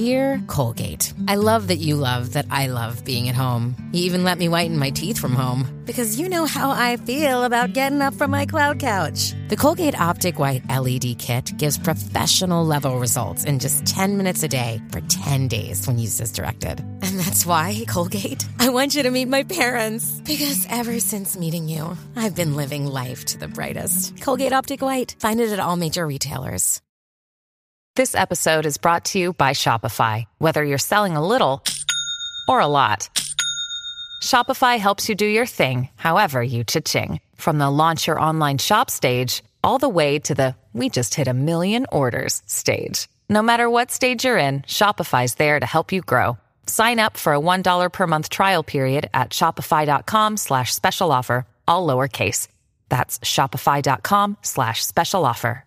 Dear Colgate, I love that you love that I love being at home. You even let me whiten my teeth from home. Because you know how I feel about getting up from my cloud couch. The Colgate Optic White LED Kit gives professional-level results in just 10 minutes a day for 10 days when used as directed. And that's why, Colgate, I want you to meet my parents. Because ever since meeting you, I've been living life to the brightest. Colgate Optic White. Find it at all major retailers. This episode is brought to you by Shopify. Whether you're selling a little or a lot, Shopify helps you do your thing, however you cha-ching. From the launch your online shop stage, all the way to the we just hit 1 million orders stage. No matter what stage you're in, Shopify's there to help you grow. Sign up for a $1 per month trial period at shopify.com/special offer, all lowercase. That's shopify.com/special offer.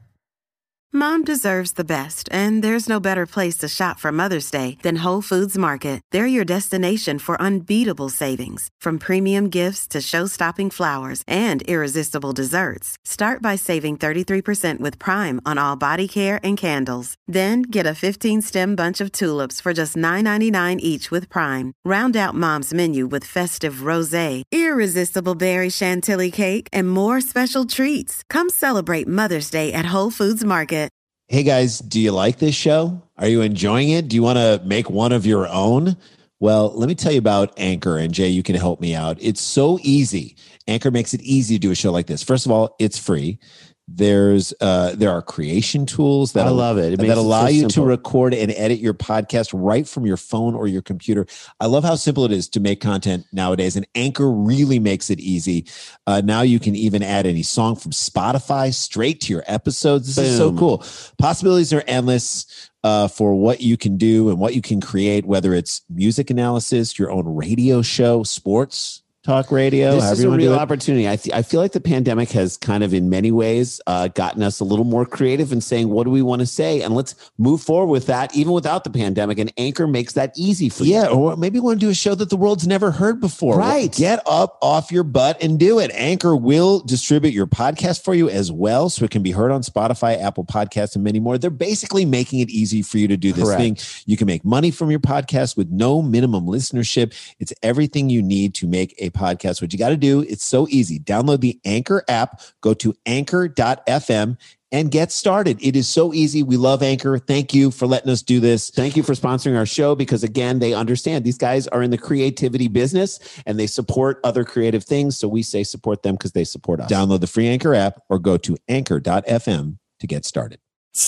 Mom deserves the best, and there's no better place to shop for Mother's Day than Whole Foods Market. They're your destination for unbeatable savings, from premium gifts to show-stopping flowers and irresistible desserts. Start by saving 33% with Prime on all body care and candles. Then get a 15-stem bunch of tulips for just $9.99 each with Prime. Round out Mom's menu with festive rosé, irresistible berry chantilly cake, and more special treats. Come celebrate Mother's Day at Whole Foods Market. Hey guys, do you like this show? Are you enjoying it? Do you want to make one of your own? Well, let me tell you about Anchor, and Jay, you can help me out. It's so easy. Anchor makes it easy to do a show like this. First of all, it's free. There are creation tools that I love it. That allow you to record and edit your podcast right from your phone or your computer. I love how simple it is to make content nowadays, and Anchor really makes it easy. Now you can even add any song from Spotify straight to your episodes. This is so cool. Possibilities are endless for what you can do and what you can create, whether it's music analysis, your own radio show, sports talk radio. This is a real opportunity. I feel like the pandemic has kind of in many ways gotten us a little more creative in saying, what do we want to say? And let's move forward with that, even without the pandemic. And Anchor makes that easy for you. Yeah, or maybe you want to do a show that the world's never heard before. Right. Get up off your butt and do it. Anchor will distribute your podcast for you as well, so it can be heard on Spotify, Apple Podcasts, and many more. They're basically making it easy for you to do this thing. You can make money from your podcast with no minimum listenership. It's everything you need to make a podcast. What you got to do, it's so easy. Download the Anchor app, go to anchor.fm and get started. It is so easy. We love Anchor. Thank you for letting us do this. Thank you for sponsoring our show, because again, they understand these guys are in the creativity business and they support other creative things. So we say support them because they support us. Download the free Anchor app or go to anchor.fm to get started.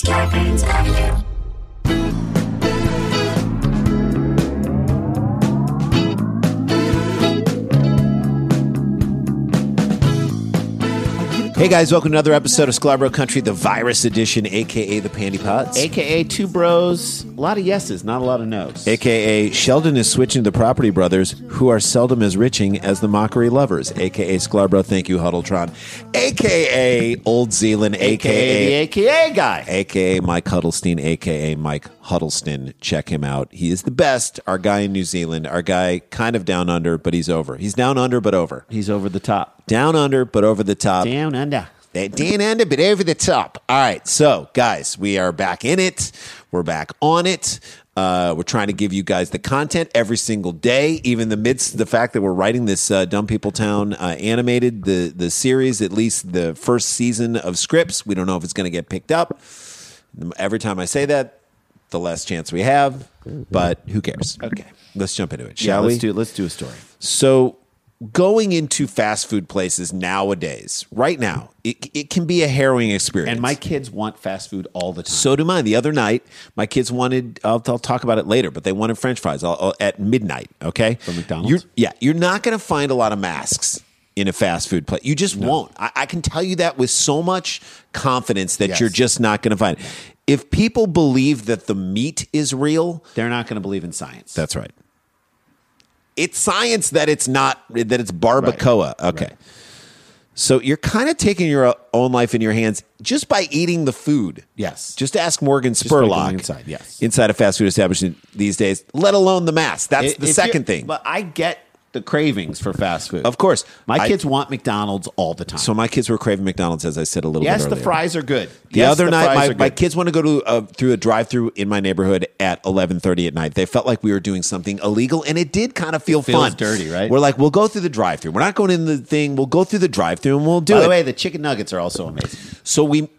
Hey guys, welcome to another episode of Scarborough Country, the virus edition, a.k.a. the Panty Pods. AKA two bros, a lot of yeses, not a lot of nos. A.k.a. Sheldon is switching to the Property Brothers, who are seldom as riching as the Mockery Lovers. A.k.a. Scarborough, thank you, Huddletron. A.k.a. Old Zealand, AKA the AKA guy. A.k.a. Mike Huddleston, a.k.a. Mike Huddleston. Check him out. He is the best. Our guy in New Zealand. Our guy kind of down under, but he's over. He's down under, but over. He's over the top. Down under, but over the top. Down under. Down under, but over the top. All right. So, guys, we are back in it. We're back on it. We're trying to give you guys the content every single day, even in the midst of the fact that we're writing this Dumb People Town animated, the series, at least the first season of Scripps. We don't know if it's going to get picked up. Every time I say that, the less chance we have, but who cares? Okay. Let's jump into it, shall we? Let's do a story. So, going into fast food places nowadays, right now, it can be a harrowing experience. And my kids want fast food all the time. So do mine. The other night, my kids wanted, I'll talk about it later, but they wanted French fries at midnight, okay? From McDonald's? You're not going to find a lot of masks in a fast food place. You just won't. I can tell you that with so much confidence that you're just not going to find it. If people believe that the meat is real, they're not going to believe in science. That's right. It's science that it's not, that it's barbacoa. Right. Okay. Right. So you're kind of taking your own life in your hands just by eating the food. Yes. Just ask Morgan Spurlock inside a fast food establishment these days, let alone the mask. That's the second thing. But I get the cravings for fast food. Of course. My kids want McDonald's all the time. So my kids were craving McDonald's, as I said a little bit earlier. Yes, the fries are good. The other night, my kids want to go to through a drive-through in my neighborhood at 11:30 at night. They felt like we were doing something illegal, and it did kind of feel fun. Dirty, right? We're like, we'll go through the drive-through. We're not going in the thing. We'll go through the drive-through, and we'll do it. By the way, the chicken nuggets are also amazing. So we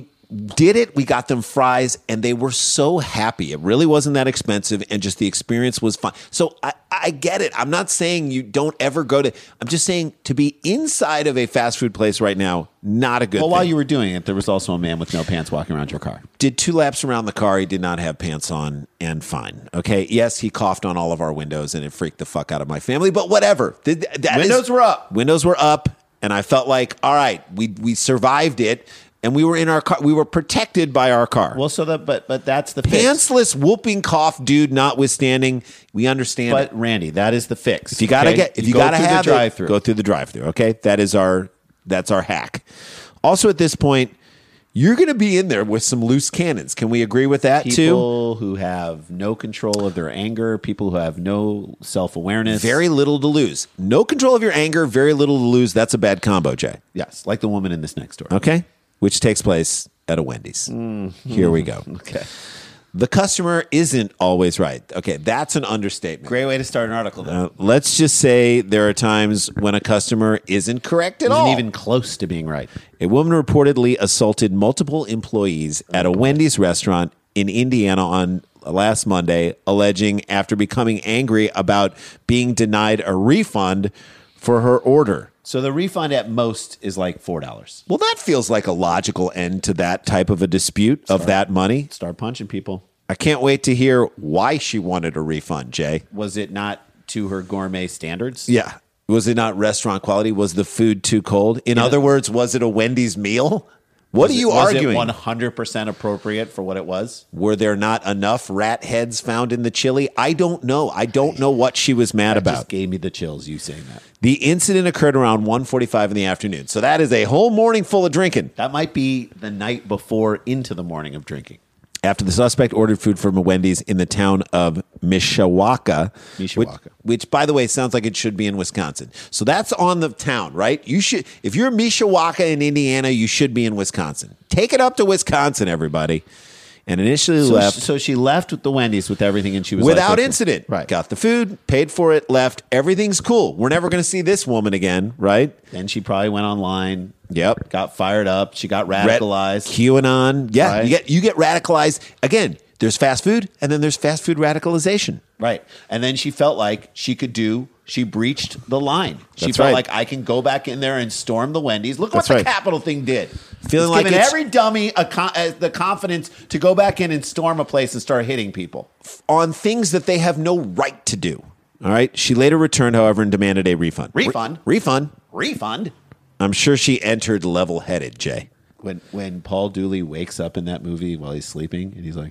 did it. We got them fries, and they were so happy. It really wasn't that expensive, and just the experience was fun. So I get it. I'm not saying you don't ever go to. I'm just saying to be inside of a fast food place right now, not a good thing. Well, while you were doing it, there was also a man with no pants walking around your car. Did 2 laps around the car. He did not have pants on, and fine. Okay. Yes, he coughed on all of our windows, and it freaked the fuck out of my family. But whatever. Windows were up. Windows were up, and I felt like, all right, we survived it. And we were in our car. We were protected by our car. Well, but that's the fix. Pantsless whooping cough dude notwithstanding, we understand. But Randy, that is the fix. If you gotta have the drive-through. go through the drive-through. Okay, that's our hack. Also, at this point, you're going to be in there with some loose cannons. Can we agree with that too? People who have no control of their anger, people who have no self-awareness, very little to lose. No control of your anger, very little to lose. That's a bad combo, Jay. Yes, like the woman in this next story. Okay. Which takes place at a Wendy's. Here we go. Okay. The customer isn't always right. Okay, that's an understatement. Great way to start an article, though. Let's just say there are times when a customer isn't correct at all. Isn't even close to being right. A woman reportedly assaulted multiple employees at a Wendy's restaurant in Indiana on last Monday, alleging after becoming angry about being denied a refund for her order. So the refund at most is like $4. Well, that feels like a logical end to that type of a dispute of that money. Start punching people. I can't wait to hear why she wanted a refund, Jay. Was it not to her gourmet standards? Yeah. Was it not restaurant quality? Was the food too cold? In other words, was it a Wendy's meal? What are you arguing? Was it 100% appropriate for what it was? Were there not enough rat heads found in the chili? I don't know. I don't know what she was mad about. Just gave me the chills, you saying that. The incident occurred around 1:45 in the afternoon. So that is a whole morning full of drinking. That might be the night before into the morning of drinking. After the suspect ordered food from a Wendy's in the town of Mishawaka. Which, by the way, sounds like it should be in Wisconsin. So that's on the town, right? You should, if you're Mishawaka in Indiana, you should be in Wisconsin. Take it up to Wisconsin, everybody. And initially left. So she left with the Wendy's with everything, and she was without incident. Right. Got the food, paid for it, left. Everything's cool. We're never going to see this woman again, right? Then she probably went online. Yep. Got fired up. She got radicalized. QAnon. Yeah. Right. You get radicalized. Again, there's fast food, and then there's fast food radicalization. Right. And then she felt like she breached the line. She That's felt right. like I can go back in there and storm the Wendy's. Look That's what right. the Capitol thing did. Feeling like giving it's- every dummy the confidence to go back in and storm a place and start hitting people. On things that they have no right to do. All right. She later returned, however, and demanded a refund. Refund? I'm sure she entered level-headed, Jay. When Paul Dooley wakes up in that movie while he's sleeping and he's like,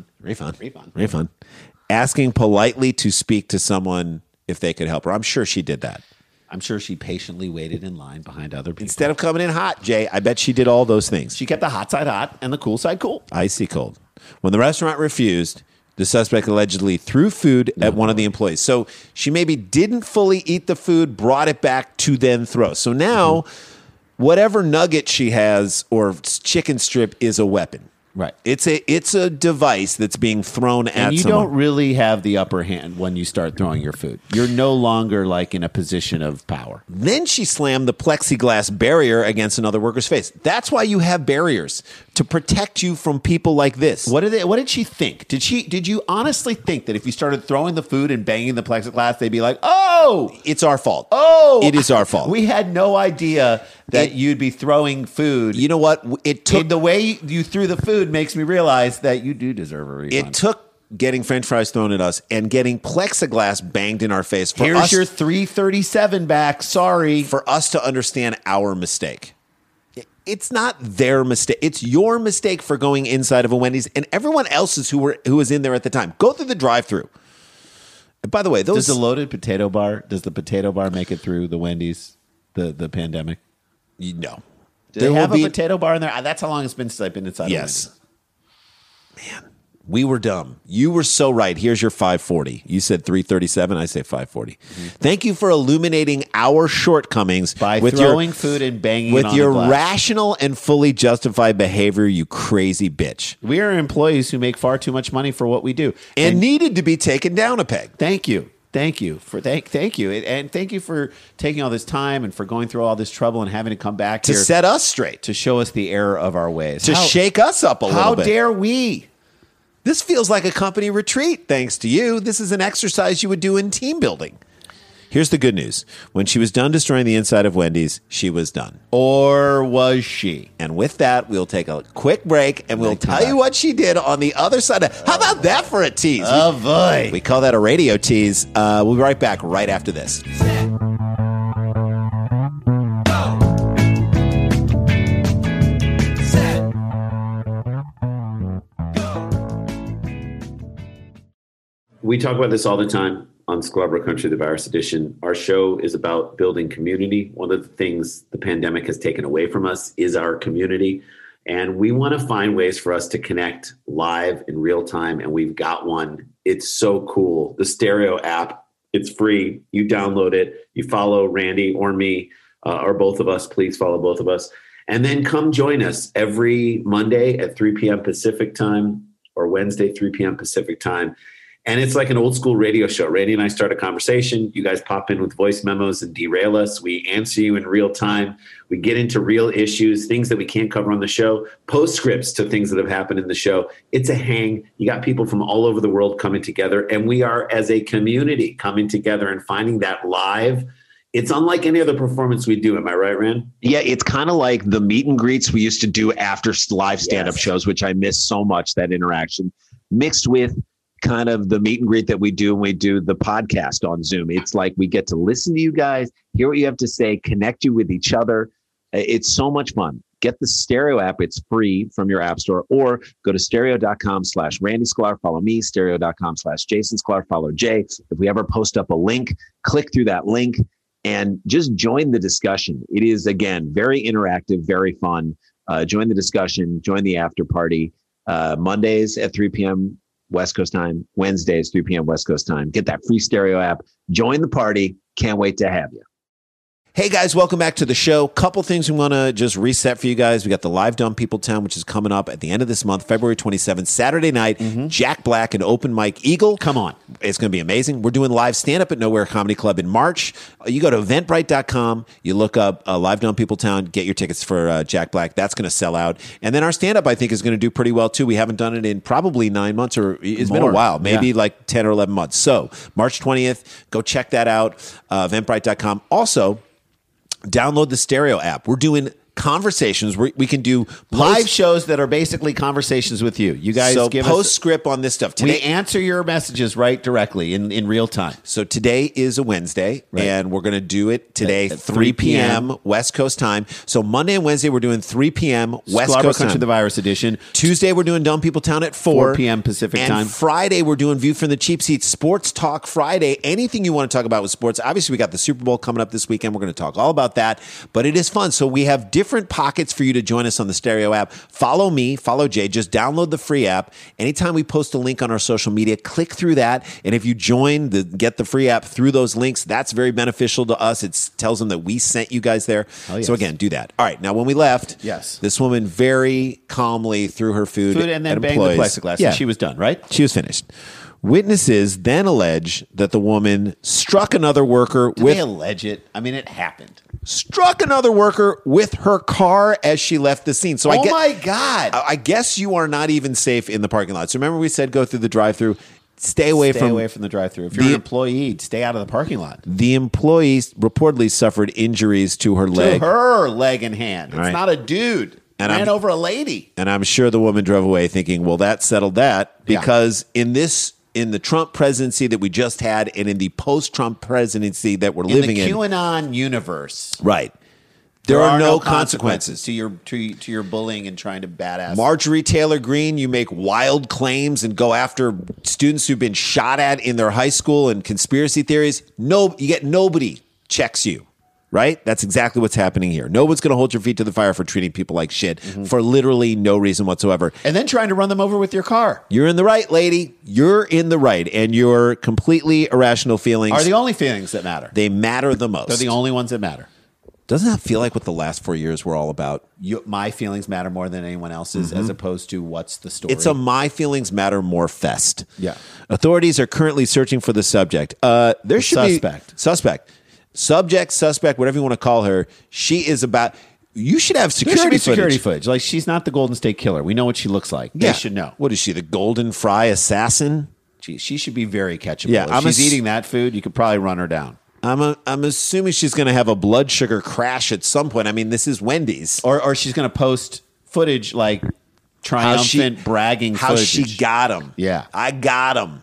refund. Asking politely to speak to someone if they could help her. I'm sure she did that. I'm sure she patiently waited in line behind other people. Instead of coming in hot, Jay, I bet she did all those things. She kept the hot side hot and the cool side cool. Icy cold. When the restaurant refused, the suspect allegedly threw food at one of the employees. So she maybe didn't fully eat the food, brought it back to then throw. So now, whatever nugget she has or chicken strip is a weapon. Right. It's a device that's being thrown at someone. And you don't really have the upper hand when you start throwing your food. You're no longer like in a position of power. Then she slammed the plexiglass barrier against another worker's face. That's why you have barriers, to protect you from people like this. What did she think? Did you honestly think that if you started throwing the food and banging the plexiglass, they'd be like, "Oh, It's our fault. oh, It is our fault. We had no idea that you'd be throwing food." You know what? It took The way you threw the food makes me realize that you do deserve a refund. It took getting French fries thrown at us and getting plexiglass banged in our face for Here's us, your 337 back. Sorry. for us to understand our mistake. It's not their mistake. It's your mistake for going inside of a Wendy's and everyone else's who was in there at the time. Go through the drive-thru. By the way, Does the potato bar make it through the Wendy's, the pandemic? No. Do they have a potato bar in there? That's how long it's been since I've been inside. Yes. Of Wendy's. Man, We were dumb. You were so right. Here's your 540. You said 337. I say 540. Mm-hmm. Thank you for illuminating our shortcomings by throwing food and banging with it on your the glass. Rational and fully justified behavior, you crazy bitch. We are employees who make far too much money for what we do and needed to be taken down a peg. Thank you. Thank you for thank you, and thank you for taking all this time and for going through all this trouble and having to come back to here set us straight, to show us the error of our ways, to shake us up a little bit. How dare we? This feels like a company retreat. Thanks to you, this is an exercise you would do in team building. Here's the good news. When she was done destroying the inside of Wendy's, she was done. Or was she? And with that, we'll take a quick break and we'll tell you what she did on the other side. How about that for a tease? Oh, boy. We call that a radio tease. We'll be right back right after this. We talk about this all the time on Scarborough Country, the Virus Edition. Our show is about building community. One of the things the pandemic has taken away from us is our community. And we want to find ways for us to connect live in real time. And we've got one. It's so cool. The Stereo app, it's free. You download it. You follow Randy or me or both of us. Please follow both of us. And then come join us every Monday at 3 p.m. Pacific time or Wednesday, 3 p.m. Pacific time. And it's like an old school radio show. Randy and I start a conversation. You guys pop in with voice memos and derail us. We answer you in real time. We get into real issues, things that we can't cover on the show, postscripts to things that have happened in the show. It's a hang. You got people from all over the world coming together. And we are, as a community, coming together and finding that live. It's unlike any other performance we do. Am I right, Rand? Yeah, it's kind of like the meet and greets we used to do after live stand-up shows, which I miss so much, that interaction, mixed with kind of the meet and greet that we do when we do the podcast on Zoom. It's like we get to listen to you guys, hear what you have to say, connect you with each other. It's so much fun. Get the Stereo app. It's free from your app store, or go to stereo.com/Randy Sklar. Follow me, stereo.com/Jason Sklar. Follow Jay. If we ever post up a link, click through that link and just join the discussion. It is, again, very interactive, very fun. Join the discussion, join the after party. Mondays at 3 p.m. West Coast time, Wednesdays, 3 p.m. West Coast time. Get that free Stereo app. Join the party. Can't wait to have you. Hey guys, welcome back to the show. Couple things we want to just reset for you guys. We got the Live Dumb Peopletown, which is coming up at the end of this month, February 27th, Saturday night. Jack Black and Open Mike Eagle. Come on. It's going to be amazing. We're doing live stand-up at Nowhere Comedy Club in March. You go to eventbrite.com. You look up Live Dumb Peopletown, get your tickets for Jack Black. That's going to sell out. And then our stand-up, I think, is going to do pretty well, too. We haven't done it in probably 9 months, or it's been a while, maybe like 10 or 11 months. So March 20th, go check that out, eventbrite.com. Also, download the Stereo app. We're doing conversations. We can do live shows that are basically conversations with you. You guys so give postscript on this stuff. Today, we answer your messages right directly in real time. So today is a Wednesday, and we're going to do it today, at 3 p.m. West Coast time. So Monday and Wednesday, we're doing 3 p.m. West Coast Country, time. the Virus Edition. Tuesday, we're doing Dumb Peopletown at 4 p.m. Pacific time. And Friday, we're doing View from the Cheap Seats, Sports Talk Friday. Anything you want to talk about with sports. Obviously, we got the Super Bowl coming up this weekend. We're going to talk all about that, but it is fun. So we have different pockets for you to join us on the Stereo app. Follow me, follow Jay. Just download the free app. Anytime we post a link on our social media, click through that. And if you get the free app through those links, that's very beneficial to us. It tells them that we sent you guys there. Oh, yes. So again, do that. All right. Now, when we left, this woman very calmly threw her food and then banged the plexiglass. Yeah. And she was done, right? She was finished. Witnesses then allege that the woman struck another worker They allege it. I mean, it happened. Struck another worker with her car as she left the scene. So my God. I guess you are not even safe in the parking lot. So remember we said go through the drive-through. Stay away from the drive-through. If you're an employee, stay out of the parking lot. The employee reportedly suffered injuries to her leg. To her leg and hand. It's right. not a dude. And ran over a lady. And I'm sure the woman drove away thinking, well, that settled that. Because in the Trump presidency that we just had, and in the post-Trump presidency that we're living in, the QAnon universe, right? There are no consequences to your bullying and trying to badass. Marjorie Taylor Greene, you make wild claims and go after students who've been shot at in their high school and conspiracy theories. Nobody checks you. right? That's exactly what's happening here. No one's going to hold your feet to the fire for treating people like shit for literally no reason whatsoever. And then trying to run them over with your car. You're in the right, lady. You're in the right. And your completely irrational feelings Are the only feelings that matter. they matter the most. They're the only ones that matter. Doesn't that feel like what the last 4 years were all about? My feelings matter more than anyone else's, as opposed to what's the story. It's a my feelings matter more fest. Yeah. Authorities are currently searching for the subject. There should suspect. be suspect, whatever you want to call her. She is about. You should have security footage. Like, she's not the Golden State Killer. We know what she looks like. Yeah. They should know. What is she? The Golden Fry assassin? She should be very catchable. Yeah, if she's eating that food, you could probably run her down. I'm assuming she's going to have a blood sugar crash at some point. I mean, this is Wendy's. Or she's going to post footage like triumphant bragging how footage. she got him. Yeah. I got him.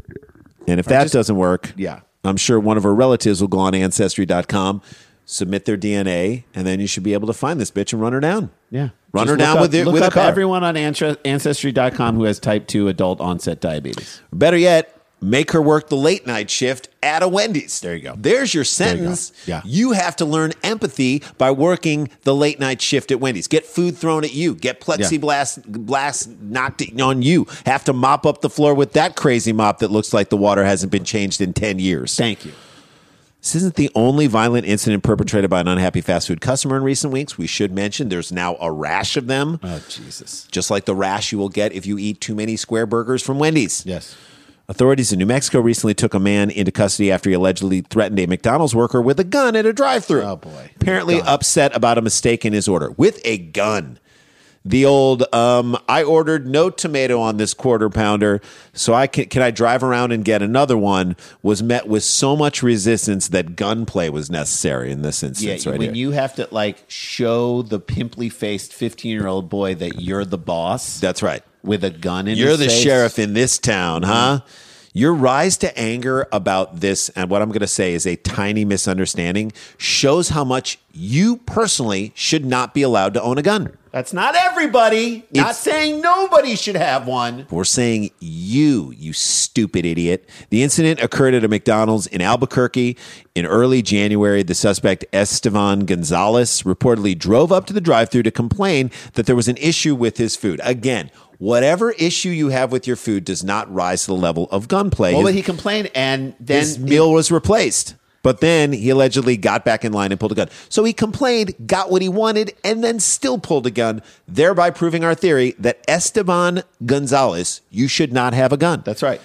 And if that doesn't work, yeah, I'm sure one of her relatives will go on Ancestry.com, submit their DNA, and then you should be able to find this bitch and run her down. Yeah. Run her down with a car. Everyone on Ancestry.com who has type 2 adult onset diabetes. Better yet, make her work the late night shift at a Wendy's. There you go. There's your sentence. Yeah. You have to learn empathy by working the late night shift at Wendy's. Get food thrown at you. Get plexiglass knocked on you. Have to mop up the floor with that crazy mop that looks like the water hasn't been changed in 10 years. Thank you. This isn't the only violent incident perpetrated by an unhappy fast food customer in recent weeks. We should mention there's now a rash of them. Oh, Jesus. Just like the rash you will get if you eat too many square burgers from Wendy's. Yes. Authorities in New Mexico recently took a man into custody after he allegedly threatened a McDonald's worker with a gun at a drive-thru. Oh, boy. Apparently upset about a mistake in his order. With a gun. The old, I ordered no tomato on this quarter pounder, so can I drive around and get another one, was met with so much resistance that gunplay was necessary in this instance. Yeah, right when here. you have to show the pimply-faced 15-year-old boy that you're the boss. That's right. With a gun in You're his the face. sheriff in this town, huh? Your rise to anger about this, and what I'm going to say is a tiny misunderstanding, shows how much you personally should not be allowed to own a gun. That's not everybody. Not saying nobody should have one. We're saying you stupid idiot. The incident occurred at a McDonald's in Albuquerque in early January. The suspect, Esteban Gonzalez, reportedly drove up to the drive-thru to complain that there was an issue with his food. Again, whatever issue you have with your food does not rise to the level of gunplay. Well, but he complained, and then his meal was replaced. But then he allegedly got back in line and pulled a gun. So he complained, got what he wanted, and then still pulled a gun, thereby proving our theory that Esteban Gonzalez, you should not have a gun. That's right.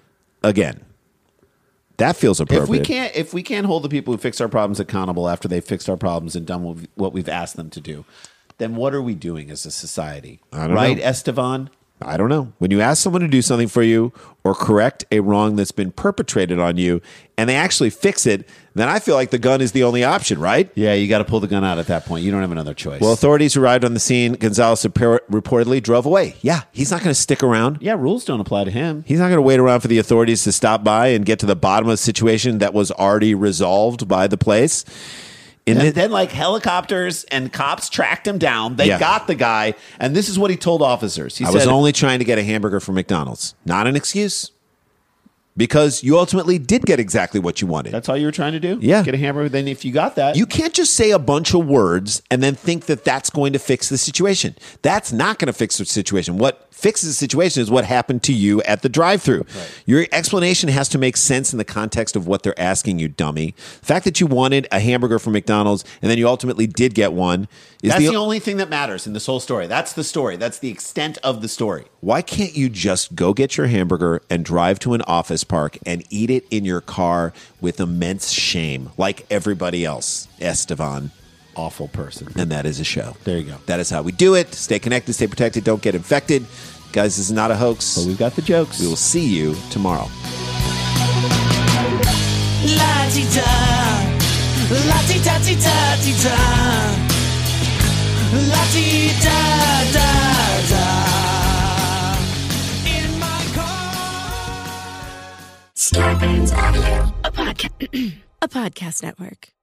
Again, that feels appropriate. If we can't hold the people who fix our problems accountable after they've fixed our problems and done what we've asked them to do, then what are we doing as a society? I don't know. Esteban? I don't know. When you ask someone to do something for you or correct a wrong that's been perpetrated on you and they actually fix it, then I feel like the gun is the only option, right? Yeah, you got to pull the gun out at that point. You don't have another choice. Well, authorities arrived on the scene. Gonzalez reportedly drove away. Yeah, he's not going to stick around. Yeah, rules don't apply to him. He's not going to wait around for the authorities to stop by and get to the bottom of the situation that was already resolved by the place. And then helicopters and cops tracked him down. They got the guy. And this is what he told officers. He said, I was only trying to get a hamburger from McDonald's. Not an excuse. Because you ultimately did get exactly what you wanted. That's all you were trying to do? Yeah. Get a hamburger. Then if you got that. You can't just say a bunch of words and then think that that's going to fix the situation. That's not going to fix the situation. What fixes the situation is what happened to you at the drive-thru. Right. Your explanation has to make sense in the context of what they're asking you, dummy. The fact that you wanted a hamburger from McDonald's and then you ultimately did get one is that's the only thing that matters in this whole story. That's the story. That's the extent of the story. Why can't you just go get your hamburger and drive to an office park and eat it in your car with immense shame like everybody else, Esteban? Awful person. And that is a show. There you go. That is how we do it. Stay connected, stay protected, don't get infected. Guys, this is not a hoax. But we've got the jokes. We will see you tomorrow. Starbane's Audio, a podcast network.